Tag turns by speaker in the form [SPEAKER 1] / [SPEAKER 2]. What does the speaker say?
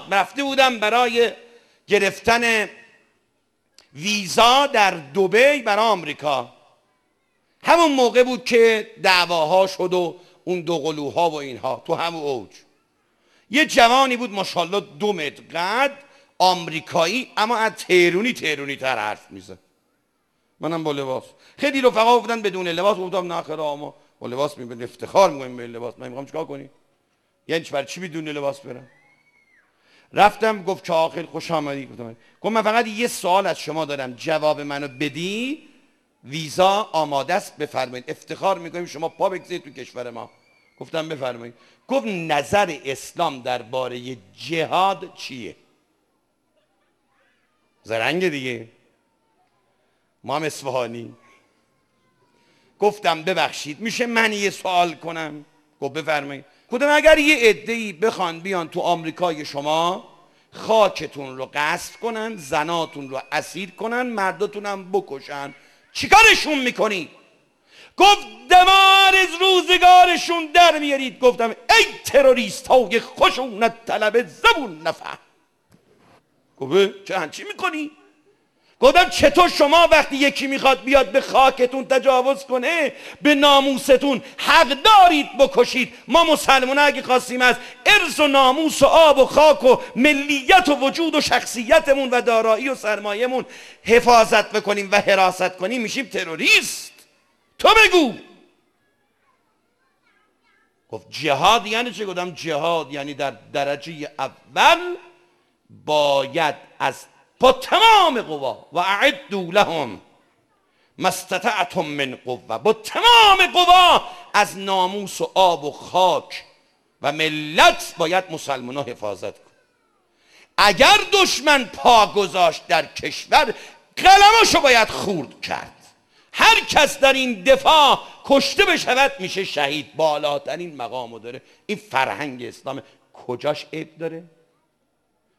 [SPEAKER 1] رفته بودم برای گرفتن ویزا در دبی برای آمریکا. همون موقع بود که دعواها شد و اون دوقلوها و اینها تو همون اوج. یه جوانی بود ماشاءالله 2 متر قد، آمریکایی، اما از تهرونی تر حرف میزد. منم با لباس. خیلی رفقا بودن بدون لباس، گفتم نه خیر ما با لباس میبینیم، افتخار میکنیم به لباس. من میخوام چیکار کنی؟ یعنی برای چی بدون لباس برم؟ رفتم گفت که آخر خوش آمدی. گفتم من فقط یه سوال از شما دارم، جواب منو بدی ویزا آماده است، بفرمایید، افتخار میکنیم شما پا بگذارید تو کشور ما. گفتم بفرمایید. گفت نظر اسلام درباره جهاد چیه؟ زرنگ دیگه، ما هم اصفهانی. گفتم ببخشید میشه من یه سوال کنم؟ گفت بفرمایید. گفتم اگر یه عده‌ای بخوان بیان تو آمریکای شما خاکتون رو غصب کنن، زناتون رو اسیر کنن، مرداتون هم بکشن، چیکارشون میکنی؟ گفت دمار از روزگارشون در میارید. گفتم ای تروریست های خشونت طلب زبون نفهم. گفت چی میکنی؟ گفتم چطور شما وقتی یکی میخواد بیاد به خاکتون تجاوز کنه به ناموستون حق دارید بکشید؟ ما مسلمان اگه خواستیم از ارث و ناموس و آب و خاک و ملیت و وجود و شخصیتمون و دارایی و سرمایه‌مون حفاظت بکنیم و حراست کنیم میشیم تروریست؟ تو بگو. گفت جهاد یعنی چه؟ گفتم جهاد یعنی در درجه اول باید از با تمام قوا و اعدوا لهم ما استطعتم من قوه، با تمام قوا از ناموس و آب و خاک و ملت باید مسلمان ها حفاظت کن. اگر دشمن پا گذاشت در کشور قلماشو باید خورد کرد. هر کس در این دفاع کشته بشود میشه شهید، بالاترین مقامو داره. این فرهنگ اسلام. کجاش عیب داره؟